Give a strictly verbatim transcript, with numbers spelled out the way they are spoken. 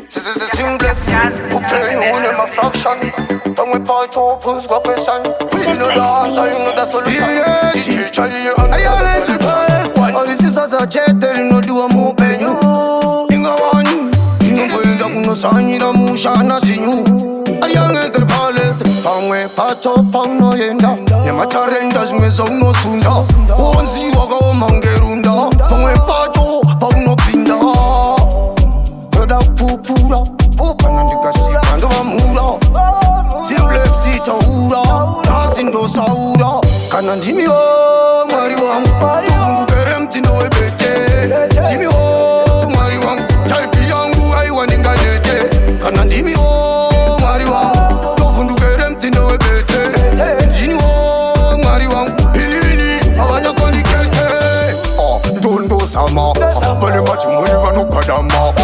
This is a simplex. Who play on them a fraction? When we part your pulse, got question. You know the answer, you know the solution. Teacher, you understand the solution. All the sisters are chatting, you know do a move and you. Inga one, you know going down no sign, you know motion, I see you. Are the youngest, the tallest. Pang we part your pang no yenda. Nema charendas me zong no sunda. Onzi waga o mangerunda. Pang we part your pang no pinda. Yoda pupura, pupana ndikasi kando mamura. Simplex ita ura, nazindo saura. Kana ndimi o mwari wangu, uvungukere mtindo webete. Ndimi o mwari wangu, chaipi yangu aiwanika nete. Kana ndimi o mwari wangu, uvungukere mtindo webete. Ndimi o mwari wangu, ilini awanya kondikete. Oh, dondo sama, bale machi mwani vano kadama.